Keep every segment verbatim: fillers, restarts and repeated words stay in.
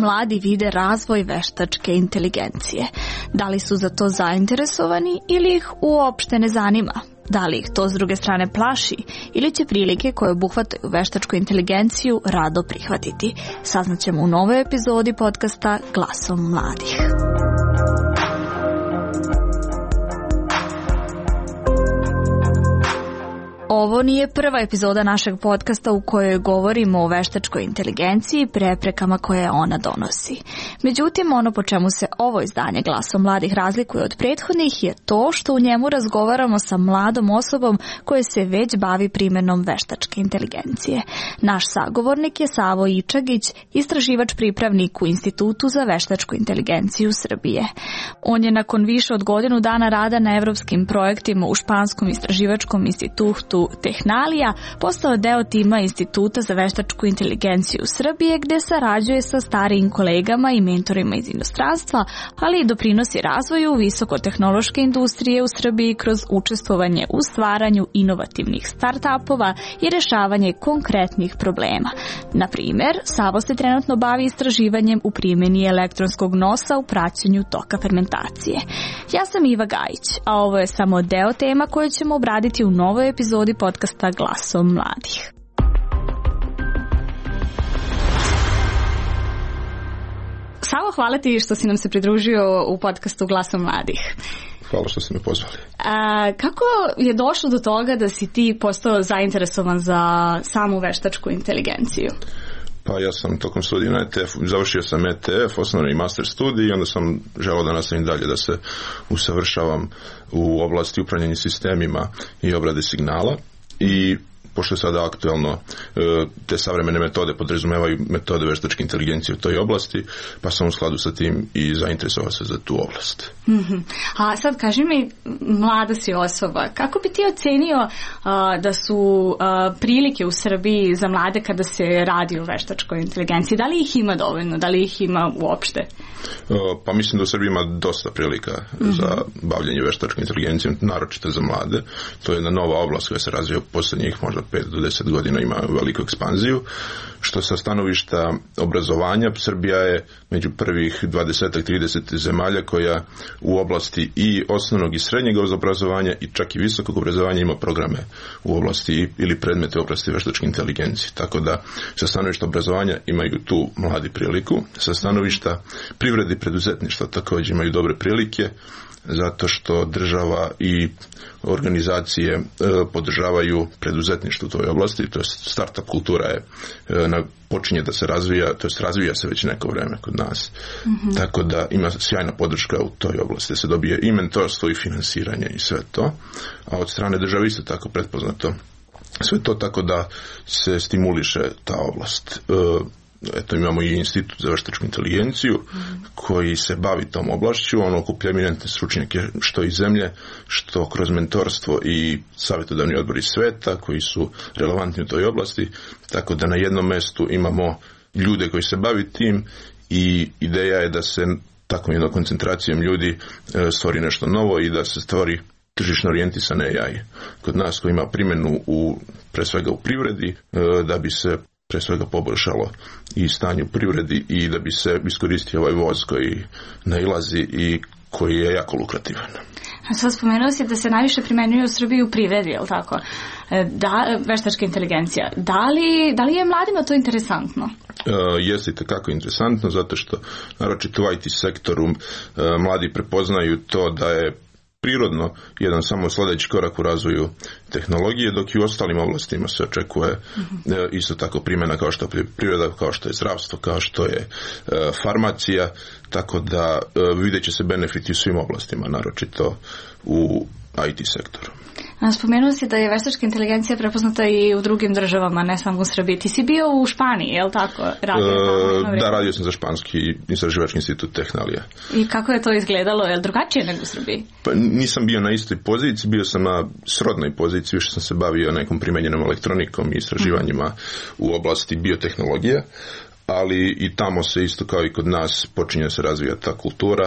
mladi vide razvoj veštačke inteligencije? Da li su za to zainteresovani ili ih uopšte ne zanima? Da li ih to s druge strane plaši ili će prilike koje obuhvataju veštačku inteligenciju rado prihvatiti? Saznaćemo u novoj epizodi podcasta Glasom mladih. Ovo nije prva epizoda našeg podcasta u kojoj govorimo o veštačkoj inteligenciji i preprekama koje ona donosi. Međutim, ono po čemu se ovo izdanje Glasom mladih razlikuje od prethodnih je to što u njemu razgovaramo sa mladom osobom koja se već bavi primjenom veštačke inteligencije. Naš sagovornik je Savo Ičagić, istraživač pripravnik u Institutu za veštačku inteligenciju Srbije. On je nakon više od godinu dana rada na evropskim projektima u Španskom istraživačkom institutu Tehnalija postao deo tima Instituta za veštačku inteligenciju Srbije, gde sarađuje sa starijim kolegama i mentorima iz inostranstva, ali i doprinosi razvoju visokotehnološke industrije u Srbiji kroz učestvovanje u stvaranju inovativnih start-upova i rešavanje konkretnih problema. Na primjer, Savo se trenutno bavi istraživanjem u primjeni elektronskog nosa u praćenju toka fermentacije. Ja sam Iva Gajić, a ovo je samo deo tema koje ćemo obraditi u novoj epizodi podcasta Glasom mladih. Savo, hvala ti što si nam se pridružio u podcastu Glasom mladih. Hvala što ste me pozvali. A, kako je došlo do toga da si ti postao zainteresovan za samu veštačku inteligenciju? Pa ja sam tokom studija na E T F, završio sam E T F, osnovni i master studij, i onda sam želeo da nastavim dalje, da se usavršavam u oblasti upravljanja sistemima i obrade signala. I pošto je sada aktuelno, te savremene metode podrazumevaju metode veštačke inteligencije u toj oblasti, pa sam u skladu sa tim i zainteresovao se za tu oblast. Mm-hmm. A sad kaži mi, mlada si osoba, kako bi ti ocenio uh, da su uh, prilike u Srbiji za mlade kada se radi o veštačkoj inteligenciji? Da li ih ima dovoljno? Da li ih ima uopšte? Uh, pa mislim da u Srbiji ima dosta prilika mm-hmm. za bavljanje veštačkom inteligencijom, naročito za mlade. To je jedna nova oblast koja se razvija u posljednjih možda pet do deset godina, ima veliku ekspanziju. Što sa stanovišta obrazovanja, Srbija je među prvih dvadeset do trideset zemalja koja u oblasti i osnovnog i srednjeg obrazovanja i čak i visokog obrazovanja ima programe u oblasti ili predmete u oblasti veštačke inteligencije. Tako da sa stanovišta obrazovanja imaju tu mladi priliku. Sa stanovišta privrede i preduzetništva također imaju dobre prilike, zato što država i organizacije e, podržavaju preduzetništvo u toj oblasti, to je startup kultura je e, na, počinje da se razvija, to jest razvija se već neko vreme kod nas. Mm-hmm. Tako da ima sjajna podrška u toj oblasti, da se dobije i mentorstvo i finansiranje i sve to, a od strane države isto tako pretpoznato sve to, tako da se stimuliše ta oblast. E, Eto, imamo i Institut za veštačku inteligenciju mm. koji se bavi tom oblašću, on okuplja eminentne stručnjake što iz zemlje, što kroz mentorstvo i savjetodavni odbor iz sveta koji su relevantni u toj oblasti, tako da na jednom mestu imamo ljude koji se bavi tim i ideja je da se takvom jednom koncentracijom ljudi e, stvori nešto novo i da se stvori tržišno orijentisan A I kod nas koji ima primjenu u, pre svega u privredi, e, da bi se pre svega poboljšalo i stanje u privredi i da bi se iskoristio ovaj voz koji nailazi i koji je jako lukrativan. A sad spomenuo si da se najviše primenjuje u Srbiji u privredi, je li tako? Da, veštačka inteligencija. Da li, da li je mladima to interesantno? E, jeste kako interesantno, zato što naročito u I T sektoru e, mladi prepoznaju to da je prirodno jedan samo sljedeći korak u razvoju tehnologije, dok i u ostalim oblastima se očekuje mm-hmm. e, isto tako primjena kao što je priroda, kao što je zdravstvo, kao što je e, farmacija, tako da e, vidjet će se benefiti u svim oblastima, naročito u I T sektoru. Spomenuo si da je veštačka inteligencija prepoznata i u drugim državama, ne samo u Srbiji. Ti si bio u Španiji, je li tako? Radio e, da, radio sam za Španski istraživački institut Tehnalija. I kako je to izgledalo? Je li drugačije nego u Srbiji? Pa nisam bio na istoj poziciji, bio sam na srodnoj poziciji, više sam se bavio nekom primenjenom elektronikom i istraživanjima mm. u oblasti biotehnologije, ali i tamo se isto kao i kod nas počinje se razvijati ta kultura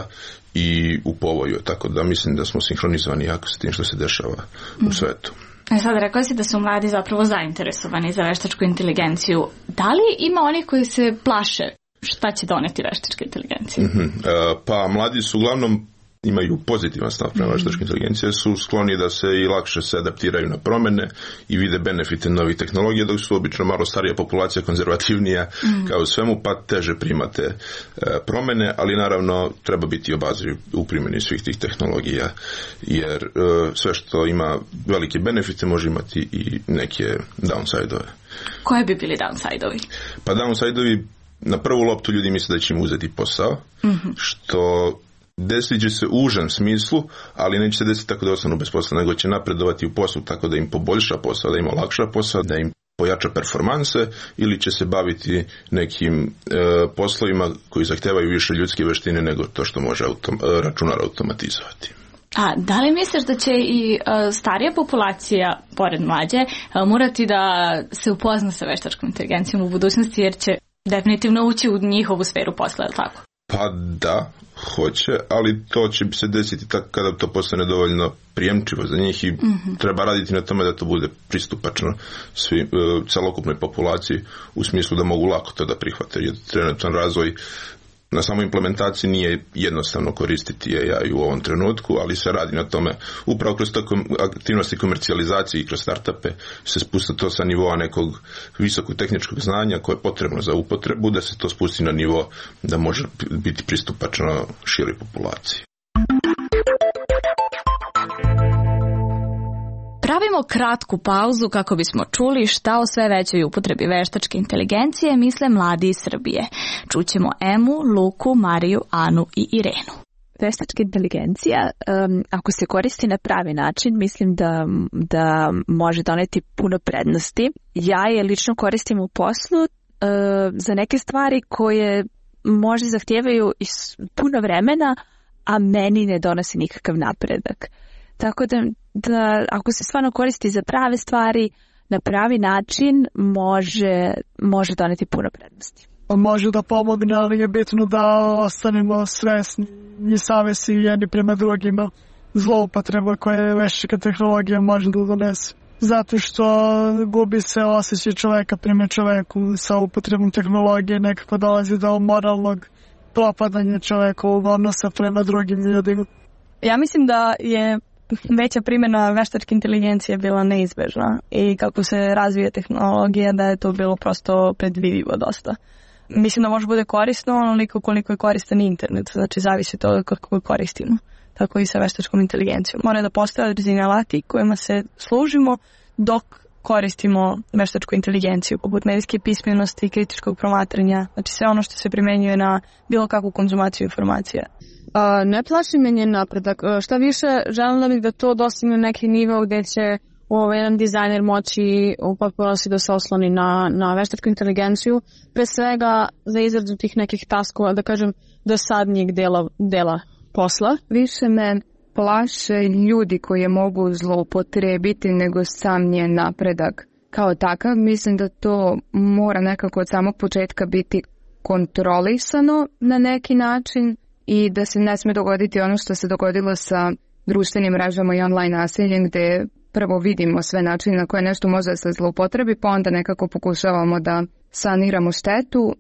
i u povoju, tako da mislim da smo sinhronizovani jako s tim što se dešava u svetu. E sad, rekao si da su mladi zapravo zainteresovani za veštačku inteligenciju. Da li ima oni koji se plaše šta će doneti veštačka inteligencija? Mm-hmm. E, pa mladi su uglavnom imaju pozitivan stav prema veštačkoj inteligenciji, su skloni da se i lakše se adaptiraju na promene i vide benefite novih tehnologija, dok su obično malo starija populacija, konzervativnija mm. kao u svemu, pa teže primate e, promene, ali naravno treba biti obazriv u primjeni svih tih tehnologija, jer e, sve što ima velike benefite može imati i neke downside-ove. Koje bi bili downside-ovi? Pa downside-ovi, na prvu loptu ljudi misle da će im uzeti posao, mm-hmm. što desit će se u užem smislu, ali neće se desiti tako da ostanu bez posla, nego će napredovati u poslu tako da im poboljša posao, da im olakša posao, da im pojača performanse, ili će se baviti nekim e, poslovima koji zahtevaju više ljudske veštine nego to što može autom, računar automatizovati. A da li misliš da će i uh, starija populacija, pored mlađe, uh, morati da se upozna sa veštačkom inteligencijom u budućnosti, jer će definitivno ući u njihovu sferu posla, je li tako? Pa da, hoće, ali to će se desiti tako kada to postane dovoljno prijemčivo za njih i mm-hmm. treba raditi na tome da to bude pristupačno svi, uh, celokupnoj populaciji, u smislu da mogu lako to da prihvate, jer trenutan razvoj na samoj implementaciji nije jednostavno koristiti A I u ovom trenutku, ali se radi na tome. Upravo kroz to aktivnosti komercijalizacije i kroz startupe se spusta to sa nivoa nekog visokog tehničkog znanja koje je potrebno za upotrebu, da se to spusti na nivo da može biti pristupačno široj populaciji. Pravimo kratku pauzu kako bismo čuli šta o sve većoj upotrebi veštačke inteligencije misle mladi iz Srbije. Čućemo Emu, Luku, Mariju, Anu i Irenu. Veštačka inteligencija, um, ako se koristi na pravi način, mislim da, da može doneti puno prednosti. Ja je lično koristim u poslu uh, za neke stvari koje možda zahtijevaju puno vremena, a meni ne donosi nikakav napredak. Tako da, da ako se stvarno koristi za prave stvari, na pravi način, može, može doneti puno prednosti. Može da pomogne, ali je bitno da ostanemo svesni i savesti jedni prema drugima zloupotreba koje veštačka tehnologija može da donese. Zato što gubi se osjećaj čoveka prema čoveku sa upotrebom tehnologije, nekako dolazi do moralnog propadanja čovekovog odnosa prema drugim ljudima. Ja mislim da je veća primjena veštačke inteligencije bila neizbežna i kako se razvija tehnologija, da je to bilo prosto predvidivo dosta. Mislim da može bude korisno onoliko koliko je koristan internet, znači zavisi to kako koristimo, tako i sa veštačkom inteligencijom. Mora da postoje određeni alati kojima se služimo dok koristimo veštačku inteligenciju, poput medijske pismenosti i kritičkog promatranja, znači sve ono što se primenjuje na bilo kakvu konzumaciju informacija. A, ne plaši me njen napredak. Šta više, želim bih da to dostigne neki nivo gdje će ovaj, jedan dizajner moći u potpunosti da se osloni na, na veštačku inteligenciju, pre svega za izradu tih nekih taskova, da kažem, dosadnijeg dela, dela posla. Više me plaše ljudi koje mogu zloupotrebiti nego sam njen napredak. Kao takav, mislim da to mora nekako od samog početka biti kontrolisano na neki način i da se ne sme dogoditi ono što se dogodilo sa društvenim mrežama i online nasiljem, gdje prvo vidimo sve načine na koje nešto može da se zloupotrebi, pa onda nekako pokušavamo da saniramo štetu.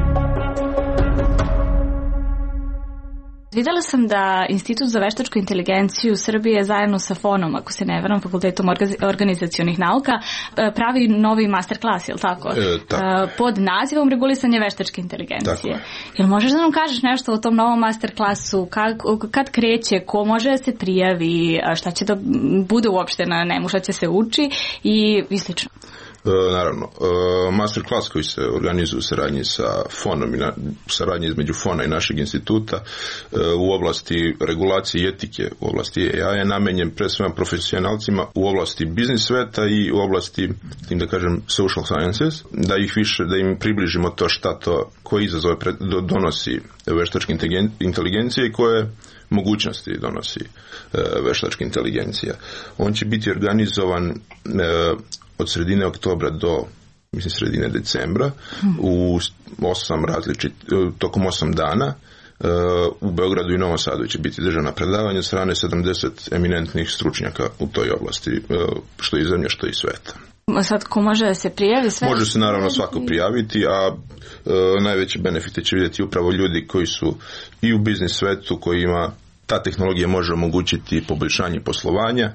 Vidjela sam da Institut za veštačku inteligenciju Srbije zajedno sa FON-om, ako se ne varam, Fakultetom organizacionih nauka, pravi novi masterclass, je li tako? E, tako. Pod nazivom regulisanje veštačke inteligencije. Jel možeš da nam kažeš nešto o tom novom masterclassu? Kad, kad kreće, ko može da se prijavi, šta će da bude uopšte na njemu, šta će se uči i, i slično? E, naravno, e, masterclass koji se organizuje u saradnji sa FON-om i na, saradnji između FON-a i našeg instituta e, u oblasti regulacije i etike u oblasti A I je namenjen pre svema profesionalcima u oblasti biznis sveta i u oblasti, tim da kažem, social sciences, da ih više, da im približimo to šta to, koje izazove pred, do, donosi veštačka inteligencija i koje mogućnosti donosi e, veštačka inteligencija. On će biti organizovan e, od sredine oktobra do, mislim, sredine decembra, u osam različit, tokom osam dana. U Beogradu i Novom Sadu će biti držana predavanja od strane sedamdeset eminentnih stručnjaka u toj oblasti, što iz zemlje, što iz sveta. Sad ko može da se prijavi sve? Može se naravno svako prijaviti, a e, najveće benefite će vidjeti upravo ljudi koji su i u biznis svetu, koji ima ta tehnologija može omogućiti poboljšanje poslovanja,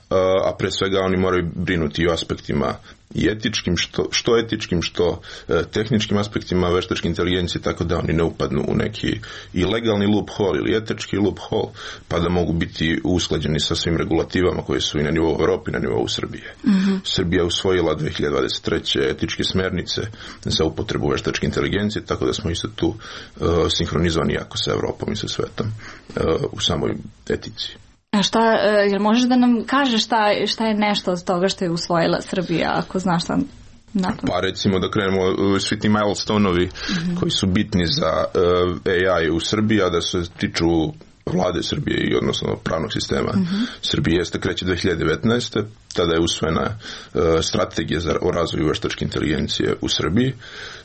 a pre svega oni moraju brinuti i o aspektima i etičkim, što, što etičkim, što e, tehničkim aspektima veštačke inteligencije, tako da oni ne upadnu u neki i legalni loophole ili etički loophole, pa da mogu biti usklađeni sa svim regulativama koje su i na nivou Europe i na nivou Srbije. Mm-hmm. Srbija je usvojila dve hiljade dvadeset treće etičke smernice za upotrebu veštačke inteligencije, tako da smo isto tu e, sinhronizovani jako sa Europom i sa svetom e, u samoj etici. A šta, jel možeš da nam kažeš šta, šta je nešto od toga što je usvojila Srbija, ako znaš šta napad? Pa recimo da krenemo svi ti milestone-ovi mm-hmm. koji su bitni za uh, A I u Srbiji, a da se tiču vlade Srbije i odnosno pravnog sistema mm-hmm. Srbije, jeste kreće dve hiljade devetnaeste. Tada je usvojena uh, strategija za, o razvoju veštačke inteligencije u Srbiji,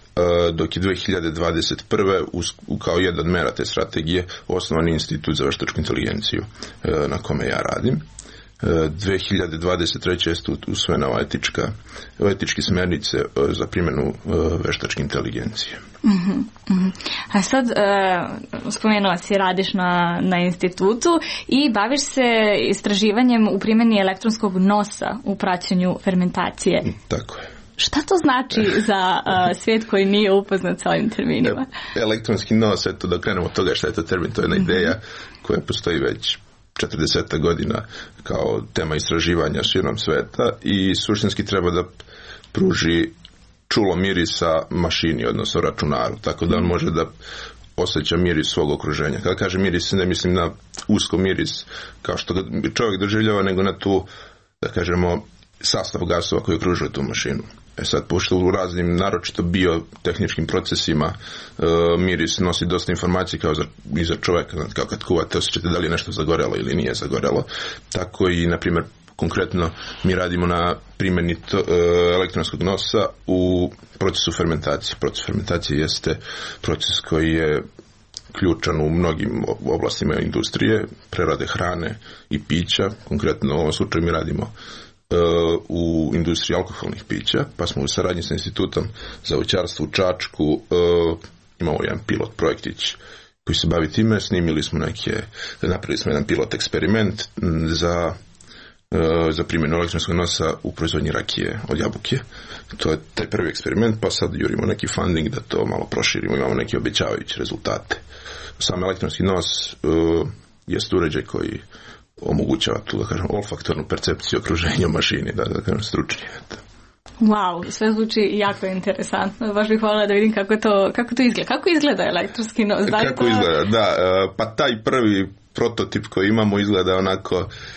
dok je dve hiljade dvadeset prve kao jedan od mera te strategije osnovan institut za veštačku inteligenciju na kome ja radim. dve hiljade dvadeset treće je usvojena ova etička, etičke smernice za primjenu veštačke inteligencije. Mm-hmm, mm-hmm. A sad, uh, spomenuo si, radiš na, na institutu i baviš se istraživanjem u primjeni elektronskog nosa u praćenju fermentacije. Tako je. Šta to znači za uh, svijet koji nije upoznat sa ovim terminima? Elektronski nos, eto da krenemo od toga šta je to termin, to je jedna mm-hmm. ideja koja postoji već četrdeset godina kao tema istraživanja širom sveta i suštinski treba da pruži čulo mirisa mašini, odnosno računaru, tako da on može da osjeća miris svog okruženja. Kada kaže miris, ne mislim na usko miris kao što ga čovjek doživljava, nego na tu, da kažemo, sastav gasova koji okružuje tu mašinu. E sad, pošto u raznim, naročito biotehničkim procesima, e, miris nosi dosta informacije kao za, i za čovjeka, kao kad kuvate, osjećate da li je nešto zagorelo ili nije zagorelo. Tako i, na primjer, konkretno mi radimo na primjeni to, e, elektronskog nosa u procesu fermentacije. Proces fermentacije jeste proces koji je ključan u mnogim oblastima industrije, prerade hrane i pića. Konkretno u ovom slučaju mi radimo u industriji alkoholnih pića, pa smo u saradnji sa institutom za voćarstvo u Čačku uh, imamo jedan pilot projektić koji se bavi time, snimili smo neke, napravili smo jedan pilot eksperiment za, uh, za primjenu elektronskog nosa u proizvodnji rakije od jabuke. To je taj prvi eksperiment, pa sad jurimo neki funding da to malo proširimo, imamo neke obećavajuće rezultate. Sam elektronski nos uh, jest uređaj koji omogućava tu, da kažem, olfaktornu percepciju okruženja u mašini, da, da kažem, stručnije. Wow, sve zvuči jako interesantno. Baš bih voljela da vidim kako to, kako to izgleda. Kako izgleda elektronski nos? Da kako to... izgleda, da. Pa taj prvi prototip koji imamo izgleda onako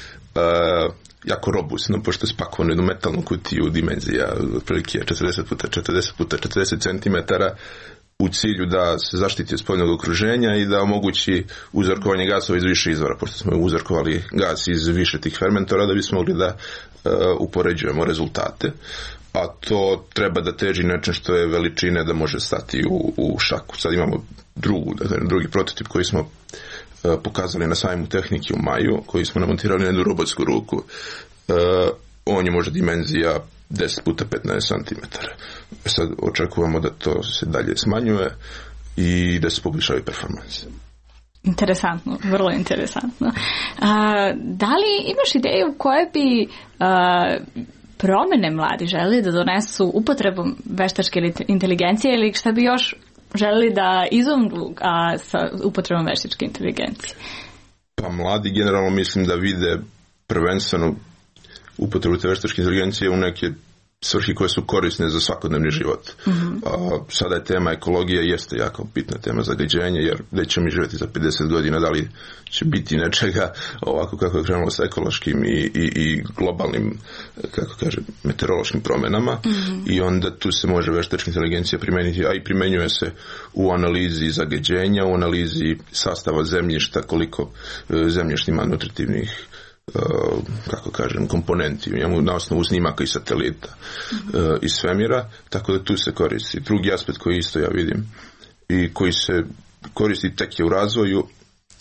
uh, jako robustno, pošto je spakovan u jednu metalnu kutiju dimenzija otprilike četrdeset puta četrdeset puta četrdeset centimetara, u cilju da se zaštiti od spoljnog okruženja i da omogući uzorkovanje gasova iz više izvora, pošto smo uzorkovali gas iz više tih fermentora da bismo mogli da uh, upoređujemo rezultate. A to treba da teži nečem što je veličine da može stati u, u šaku. Sad imamo drugu, da kažem, drugi prototip koji smo uh, pokazali na sajmu tehnike u maju, koji smo namontirali na jednu robotsku ruku. Uh, on je možda dimenzija deset puta petnaest centimetara. Sad očekujemo da to se dalje smanjuje i da se poboljšaju performanse. Interesantno, vrlo interesantno. A, da li imaš ideju koje bi a, promjene mladi želi da donesu upotrebom veštačke inteligencije ili šta bi još želi da izumru a, sa upotrebom veštačke inteligencije? Pa mladi generalno mislim da vide prvenstveno upotrebu te veštačke inteligencije u neke svrhe koje su korisne za svakodnevni život. Mm-hmm. A, sada je tema ekologija, jeste jako bitna tema zagađenja, jer gdje ćemo mi živjeti za pedeset godina, da li će biti nečega ovako kako je krenulo sa ekološkim i, i, i globalnim, kako kaže, meteorološkim promjenama. Mm-hmm. I onda tu se može veštačka inteligencija primijeniti, a i primjenjuje se u analizi zagađenja, u analizi sastava zemljišta, koliko e, zemljišta ima nutritivnih Uh, kako kažem, komponenti imamo na osnovu snimaka i satelita mm-hmm. uh, iz svemira, tako da tu se koristi. Drugi aspekt koji isto ja vidim i koji se koristi tek je u razvoju,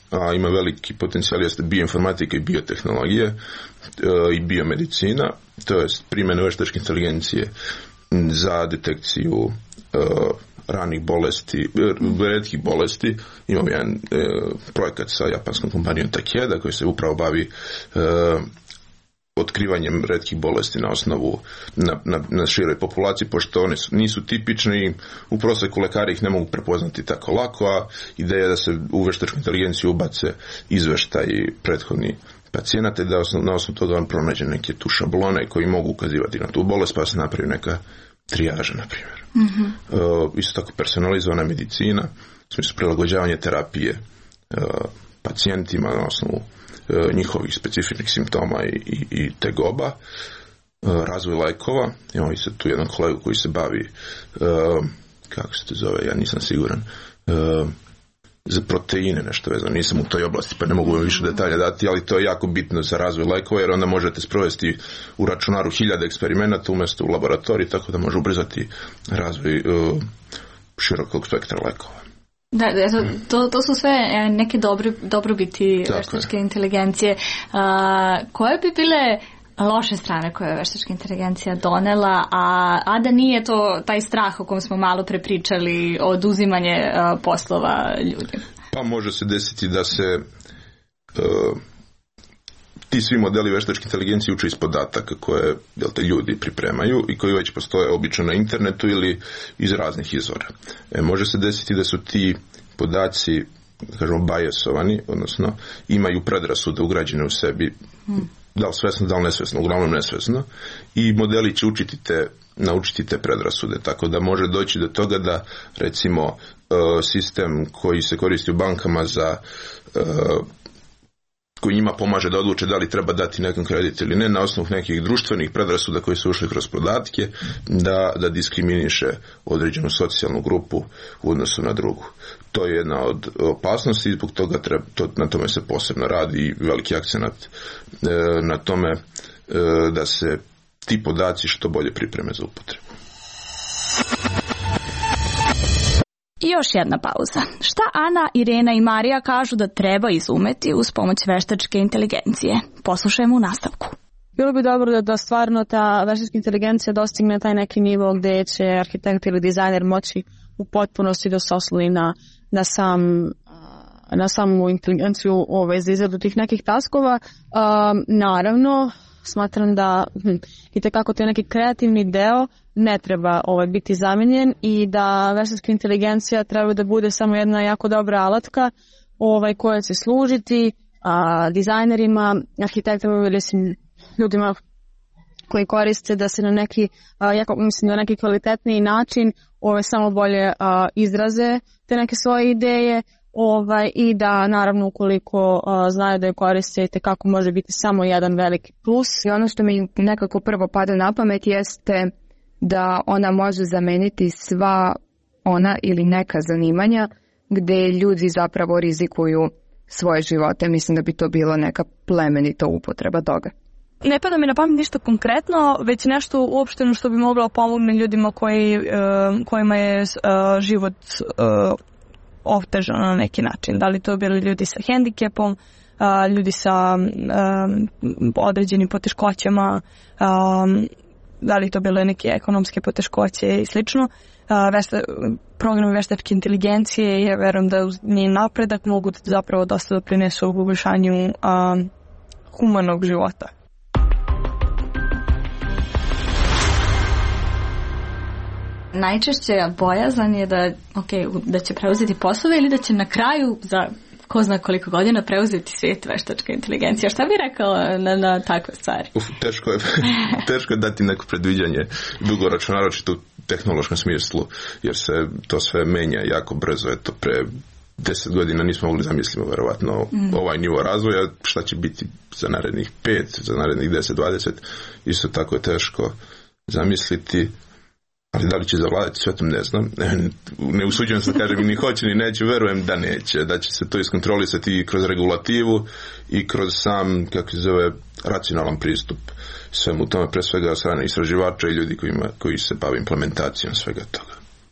a ima veliki potencijal, jeste bioinformatika i biotehnologije e, i biomedicina, to je primjena veštačke inteligencije za detekciju e, ranih bolesti, retkih bolesti. Imamo jedan e, projekat sa japanskom kompanijom Takeda koji se upravo bavi e, otkrivanjem retkih bolesti na osnovu na, na, na široj populaciji, pošto one su, nisu tipični, u proseku lekari ih ne mogu prepoznati tako lako, a ideja je da se u veštačku inteligenciju ubace izveštaj prethodni pacijenata i da osnov, na osnovu toga on pronađe neke tu šablone koji mogu ukazivati na tu bolest, pa se napravi neka trijaža, na primjer. Mm-hmm. Uh, isto tako personalizovana medicina, u smislu prilagođavanje terapije uh, pacijentima na osnovu uh, njihovih specifičnih simptoma i, i, i tegoba, uh, razvoj lekova. Imamo i sad tu jedan kolegu koji se bavi, uh, kako se to zove, ja nisam siguran, uh, za proteine nešto vezano, nisam u toj oblasti pa ne mogu vam više detalja dati, ali to je jako bitno za razvoj lekova, jer onda možete sprovesti u računaru hiljade eksperimenata umjesto u laboratoriji, tako da može ubrzati razvoj uh, širokog spektra lekova. Da, eto, to, to su sve neke dobri, dobrobiti veštačke inteligencije. A, koje bi bile loše strane koje je veštačka inteligencija donela, a, a da nije to taj strah o kom smo malo prepričali, oduzimanje a, poslova ljudima? Pa može se desiti da se uh, ti svi modeli veštačke inteligencije uče iz podataka koje jel te, ljudi pripremaju i koji već postoje obično na internetu ili iz raznih izvora. E, može se desiti da su ti podaci, kažemo, biasovani, odnosno imaju predrasude ugrađene u sebi, hmm. da li svesno, da li nesvesno, uglavnom nesvesno, i modeli će učiti te, naučiti te predrasude, tako da može doći do toga da, recimo, sistem koji se koristi u bankama za koji njima pomaže da odluče da li treba dati nekom kredit ili ne, na osnovu nekih društvenih predrasuda koji su ušli kroz podatke, da, da diskriminiše određenu socijalnu grupu u odnosu na drugu. To je jedna od opasnosti i zbog toga treba, to, na tome se posebno radi i veliki akcenat e, na tome e, da se ti podaci što bolje pripreme za upotrebu. I još jedna pauza. Šta Ana, Irena i Marija kažu da treba izumeti uz pomoć veštačke inteligencije? Poslušajmo u nastavku. Bilo bi dobro da, da stvarno ta veštačka inteligencija dostigne taj neki nivo gdje će arhitekt ili dizajner moći u potpunosti da se osloni na, na, sam, na samu inteligenciju ove, za izradu tih nekih taskova. Um, naravno, smatram da hm, i tekako to je neki kreativni deo ne treba ovaj, biti zamijenjen i da veštačka inteligencija treba da bude samo jedna jako dobra alatka ovaj, koja će služiti a, dizajnerima, arhitektima ili ljudima koji koriste da se na neki, a, jako, mislim, na neki kvalitetniji način ovaj, samo bolje a, izraze te neke svoje ideje ovaj, i da naravno ukoliko a, znaju da je koriste kako može biti samo jedan veliki plus. I ono što mi nekako prvo pada na pamet jeste da ona može zameniti sva ona ili neka zanimanja gdje ljudi zapravo rizikuju svoje živote. Mislim da bi to bilo neka plemenita upotreba toga. Ne pada mi na pamet ništa konkretno, već nešto uopšteno što bi moglo pomoći ljudima koji, uh, kojima je uh, život uh, otežan na neki način. Da li to bili ljudi sa hendikepom, uh, ljudi sa uh, određenim poteškoćama, um, da li to bile neke ekonomske poteškoće i slično. Vešta, programi veštačke inteligencije, ja verujem da uz njen napredak mogu zapravo dosta doprinesu u poboljšanju a, humanog života. Najčešće bojazan je da, okay, da će preuzeti poslove ili da će na kraju za ko zna koliko godina preuzeti svijet veštačka inteligencija. Šta bi rekao na, na takve stvari? Uf, teško je, teško je dati neko predviđanje dugoročno, naročito u tehnološkom smislu, jer se to sve menja jako brzo. Eto, pre deset godina nismo mogli zamisliti verovatno mm. ovaj nivo razvoja, šta će biti za narednih pet, za narednih deset, dvadeset, isto tako je teško zamisliti. Ali da li će zavladati svetom, ne znam. Ne usuđujem se da kažem ni hoće ni neće, verujem da neće. Da će se to iskontrolisati i kroz regulativu i kroz sam, kako se zove, racionalan pristup svemu tome, pre svega od strane istraživača i ljudi kojima, koji se bave implementacijom svega toga.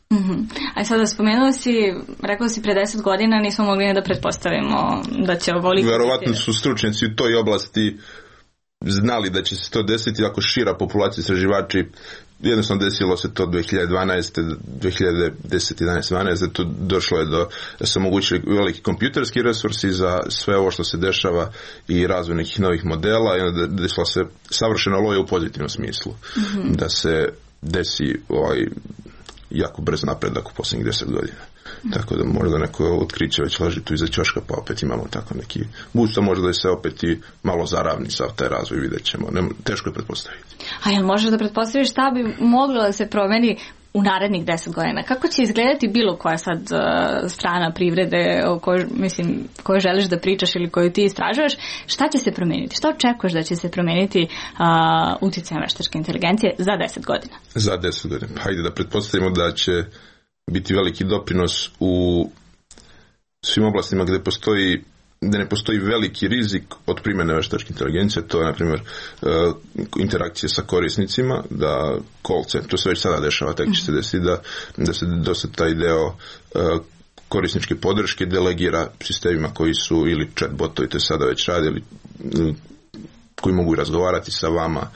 Mm-hmm. A sada spomenuo si, rekao si pre deset godina nismo mogli ne da pretpostavimo da će ovoliko... Verovatno su stručnjaci u toj oblasti znali da će se to desiti ako šira populacija istraživači. Jednostavno desilo se to dve hiljade dvanaeste, dve hiljade desete, jedanaeste, dvanaeste to došlo je do da se omogućili veliki kompjuterski resursi za sve ovo što se dešava i razvoj nekih novih modela i onda desila se savršena loja u pozitivnom smislu. Mm-hmm. Da se desi ovaj jako brz napredak u posljednjih deset godina. Mm. Tako da možda neko otkriće već leži tu iza ćoška, pa opet imamo tako neki boost, a možda da se opet i malo zaravni sav taj razvoj, vidjet ćemo. Ne, teško je pretpostaviti. A jel možeš da pretpostaviš šta bi moglo da se promeni u narednih deset godina? Kako će izgledati bilo koja sad uh, strana privrede o kojoj, mislim, kojoj želiš da pričaš ili koju ti istražuješ? Šta će se promeniti? Šta očekuješ da će se promeniti uh, utjecajem veštačke inteligencije za deset godina? Za deset godina. Hajde da pretpostavimo da će biti veliki doprinos u svim oblastima gdje postoji gdje ne postoji veliki rizik od primjene veštačke inteligencije, to je na primjer interakcije sa korisnicima, da call center, to se već sada dešava, tek će se desiti da, da se dosta taj deo korisničke podrške delegira sistemima koji su ili chatbotovi, to sada već rade, ili koji mogu razgovarati sa vama.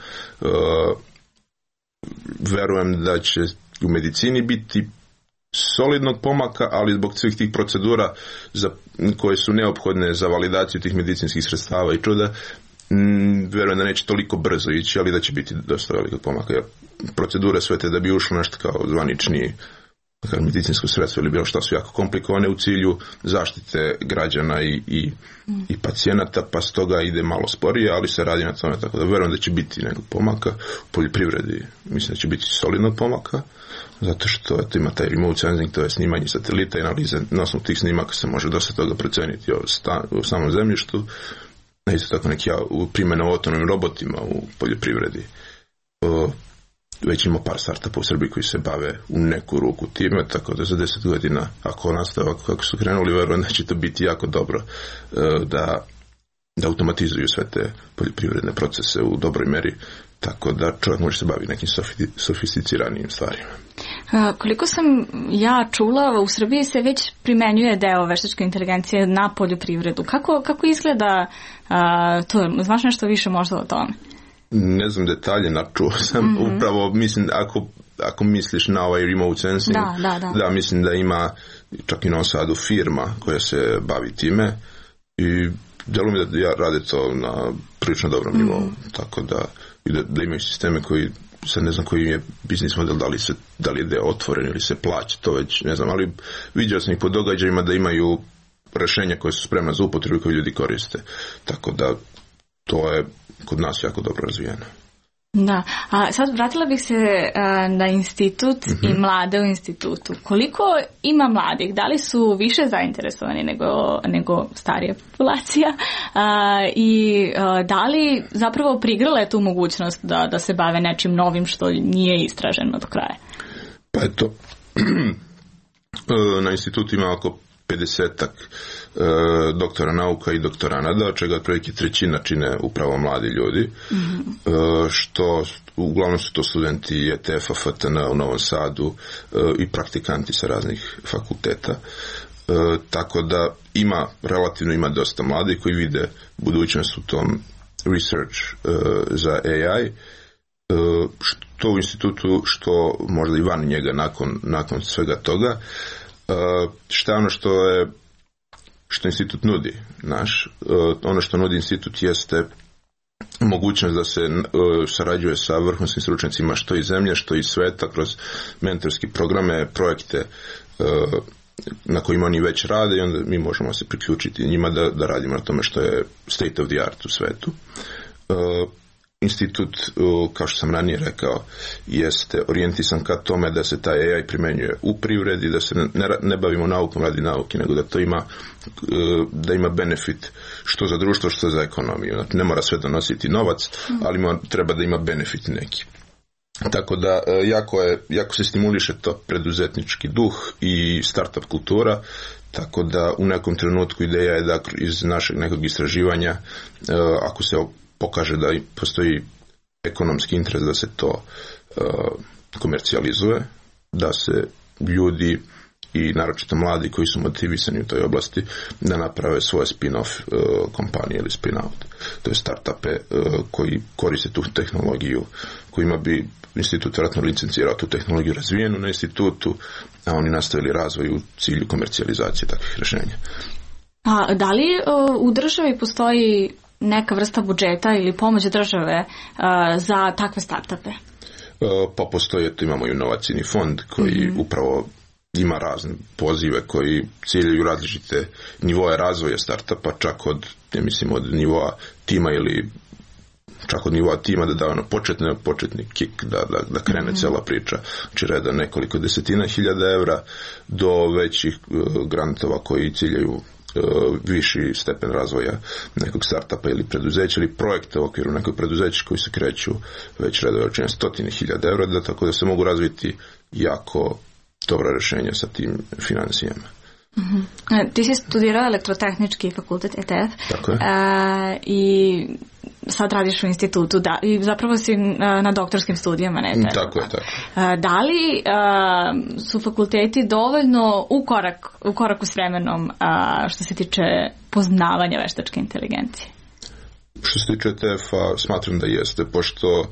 Verujem da će u medicini biti solidnog pomaka, ali zbog svih tih procedura za, koje su neophodne za validaciju tih medicinskih sredstava i čuda, m, verujem da neće toliko brzo ići, ali da će biti dosta velikog pomaka. Jer procedure sve te da bi ušlo nešto kao zvanični medicinsko sredstvo ili bilo što su jako komplikovane u cilju zaštite građana i, i, i pacijenata, pa stoga ide malo sporije, ali se radi na tome, tako da verujem da će biti nekog pomaka. U poljoprivredi mislim da će biti solidnog pomaka, zato što eto, ima taj remote sensing, to je snimanje satelita i analize. Na osnovu tih snimaka se može dosta toga proceniti o, sta, o samom zemljištu. Isto tako neki primjena o autonomnim robotima u poljoprivredi. O, već imamo par startupa u Srbiji koji se bave u neku ruku time, tako da za deset godina, ako nastave ovako kako su krenuli, verujem da će to biti jako dobro da, da automatizuju sve te poljoprivredne procese u dobroj meri, tako da čovjek može se baviti nekim sofisticiranijim stvarima. A, koliko sam ja čula, u Srbiji se već primenjuje deo veštačke inteligencije na poljoprivredu. Kako, kako izgleda a, to? Znaš nešto više možda o tome? Ne znam detalje, načuo sam. Mm-hmm. Upravo mislim, ako, ako misliš na ovaj remote sensing, da, da, da. da mislim da ima čak i na Sadu firma koja se bavi time i delo mi da ja rade to na prilično dobrom mm-hmm. nivou, tako da, da, da imaju sisteme koji, sad ne znam koji je biznis model, da li, se, da li je deo otvoren ili se plaća, to već ne znam, ali vidio sam ih po događajima da imaju rešenja koje su spremna za upotrebu koje ljudi koriste, tako da to je kod nas jako dobro razvijeno. Da, a sad vratila bih se a, na institut mm-hmm. i mlade u institutu. Koliko ima mladih? Da li su više zainteresovani nego, nego starija populacija? A, I a, da li zapravo prigrale tu mogućnost da, da se bave nečim novim što nije istraženo do kraja? Pa eto, na institutu ima oko pedesetak e, doktora nauka i doktoranada, od čega otprilike trećina čine upravo mladi ljudi, mm-hmm. e, što uglavnom su to studenti E T F-a, F T N u Novom Sadu e, i praktikanti sa raznih fakulteta. E, tako da ima, relativno ima dosta mladih koji vide budućnost u tom research e, za A I, e, što u institutu, što možda i van njega nakon, nakon svega toga. Uh, šta je ono što je što institut nudi naš uh, ono što nudi institut jeste mogućnost da se uh, sarađuje sa vrhunskim stručnjacima što iz zemlje, što iz sveta kroz mentorske programe, projekte uh, na kojima oni već rade i onda mi možemo se priključiti njima da, da radimo na tome što je state of the art u svetu. Uh, Institut, kao što sam ranije rekao, jeste orijentisan ka tome da se taj A I primenjuje u privredi, da se ne, ne bavimo naukom radi nauke, nego da to ima, da ima benefit što za društvo, što za ekonomiju. Znači, ne mora sve donositi novac, ali ima, treba da ima benefit neki. Tako da jako, je, jako se stimuliše to preduzetnički duh i startup kultura, tako da u nekom trenutku ideja je da iz našeg nekog istraživanja, ako se pokaže da postoji ekonomski interes da se to uh, komercijalizuje, da se ljudi i naročito mladi koji su motivisani u toj oblasti da naprave svoje spin-off uh, kompanije ili spin-out. To je startupe uh, koji koriste tu tehnologiju, kojima bi institut vjerojatno licencirao tu tehnologiju razvijenu na institutu, a oni nastavili razvoj u cilju komercijalizacije takvih rješenja. A da li uh, u državi postoji neka vrsta budžeta ili pomoć države uh, za takve startupe? Uh, pa postoje, to imamo inovacijni fond koji mm-hmm. upravo ima razne pozive koji ciljaju različite nivoje razvoja startupa, čak od, ja mislim, od nivoa tima ili čak od nivoa tima da da ono početni, početni kick, da, da, da krene mm-hmm. cijela priča, znači reda nekoliko desetina hiljada evra do većih uh, grantova koji ciljaju uh, viši stepen razvoja nekog startupa ili preduzeća ili projekta u okviru nekog preduzeća koji se kreću već reda veličine stotine hiljada evra, da tako da se mogu razviti jako dobra rješenja sa tim financijama. Mm-hmm. Ti si studirao elektrotehnički fakultet E T F. Tako je. E, i sad radiš u institutu, da, i zapravo si na, na doktorskim studijama na E T F. Tako je, tako. E, da li a, su fakulteti dovoljno u, korak, u koraku s vremenom a, što se tiče poznavanja veštačke inteligencije? Što se tiče E T F-a, smatram da jeste, pošto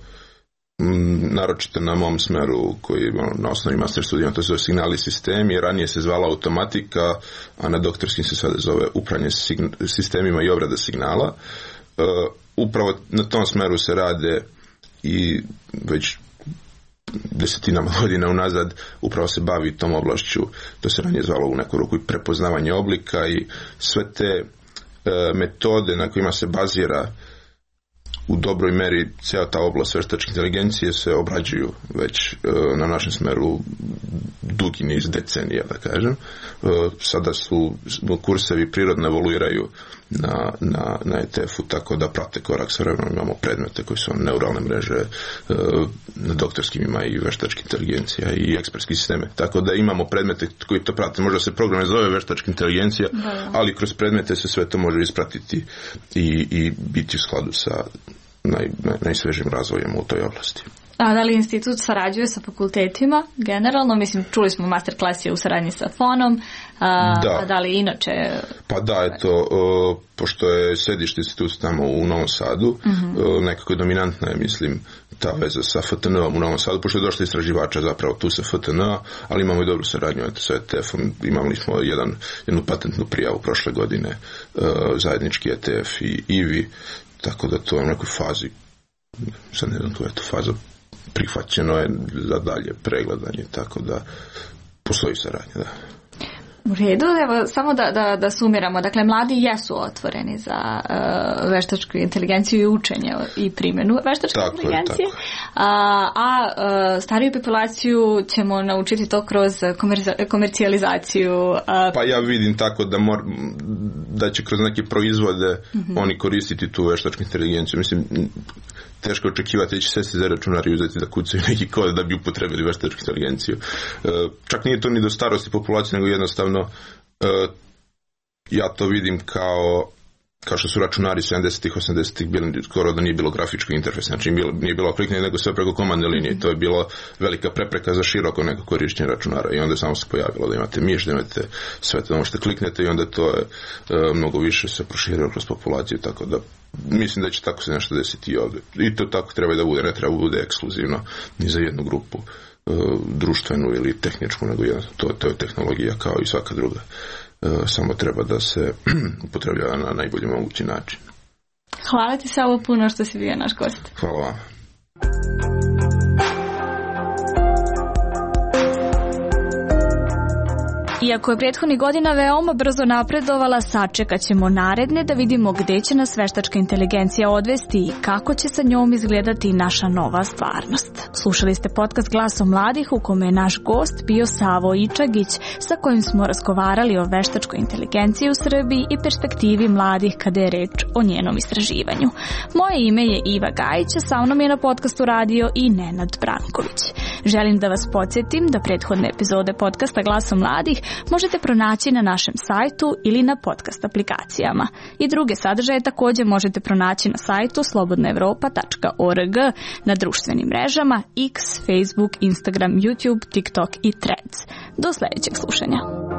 naročito na mom smeru koji je na osnovi master studijama, to se zove signali sistemi, ranije se zvala automatika, a na doktorskim se sada zove upravljanje sistemima i obrada signala. Uh, upravo na tom smeru se rade i već desetinama godina unazad upravo se bavi tom oblašću, to se ranije zvalo u neku ruku i prepoznavanje oblika i sve te uh, metode na kojima se bazira u dobroj meri cijela ta oblast veštačke inteligencije se obrađuju već e, na našem smeru dugi niz decenija, da kažem. E, sada su kursevi prirodno evoluiraju na, na, na E T F-u, tako da prate korak sa vremenom. Imamo predmete koji su neuralne mreže, e, na doktorskim ima i veštačka inteligencija i ekspertski sisteme. Tako da imamo predmete koji to prate. Možda se program ne zove veštačka inteligencija, da, ali kroz predmete se sve to može ispratiti i, i biti u skladu sa Naj, naj, najsvežim razvojem u toj oblasti. A da li institut sarađuje sa fakultetima generalno? Mislim, čuli smo master klas je u saradnji sa Fonom, a da, a da li inače? Pa da, eto, o, pošto je sedište instituta tamo u Novom Sadu, mm-hmm. o, nekako dominantna je, mislim, ta veza sa F T N-om u Novom Sadu, pošto je došla istraživača zapravo tu sa F T N-a, ali imamo i dobru saradnju eto, sa E T F-om. Imali smo jedan, jednu patentnu prijavu prošle godine, o, zajednički E T F i I V I, tako da to je u nekoj fazi, sad ne znam, to je to faza prihvaćeno je za dalje pregledanje, tako da postoji saradnja, da. U redu, evo, samo da, da, da sumiramo. Dakle, mladi jesu otvoreni za uh, veštačku inteligenciju i učenje i primjenu veštačke tako inteligencije, je, a, a uh, stariju populaciju ćemo naučiti to kroz komerci- komercijalizaciju. Uh, pa ja vidim tako da, mor, da će kroz neke proizvode mm-hmm. oni koristiti tu veštačku inteligenciju. Mislim, teško očekivati da će sesti za računar i uzeti da kucaju neki kod da bi upotrebili veštačku inteligenciju. E, čak nije to ni do starosti populacije, nego jednostavno e, ja to vidim kao kao što su računari sedamdesetih, osamdesetih bili, skoro da nije bilo grafičkog interfejsa, znači nije bilo kliknje, nego sve preko komandne linije. To je bilo velika prepreka za široko neko korištenje računara i onda samo se pojavilo da imate miš, da imate sve to, možete kliknete i onda to je e, mnogo više se proširilo kroz populaciju, tako da mislim da će tako se nešto desiti i ovdje. I to tako treba da bude, ne treba da bude ekskluzivno ni za jednu grupu e, društvenu ili tehničku, nego jedno, to, to je tehnologija kao i svaka druga. E, samo treba da se upotrebljava na najbolji mogući način. Hvala ti Savo puno što si bio naš gost. Hvala vam. Iako je prethodnih godina veoma brzo napredovala, sačekat ćemo naredne da vidimo gde će nas veštačka inteligencija odvesti i kako će sa njom izgledati naša nova stvarnost. Slušali ste podcast Glasom mladih u kome je naš gost bio Savo Ičagić, sa kojim smo razgovarali o veštačkoj inteligenciji u Srbiji i perspektivi mladih kada je reč o njenom istraživanju. Moje ime je Iva Gajić, a sa mnom je na podcastu radio i Nenad Branković. Želim da vas podsjetim da prethodne epizode podcasta Glasom mladih možete pronaći na našem sajtu ili na podcast aplikacijama. I druge sadržaje također možete pronaći na sajtu slobodna evropa tačka org, na društvenim mrežama X, Facebook, Instagram, YouTube, TikTok i Threads. Do sljedećeg slušanja.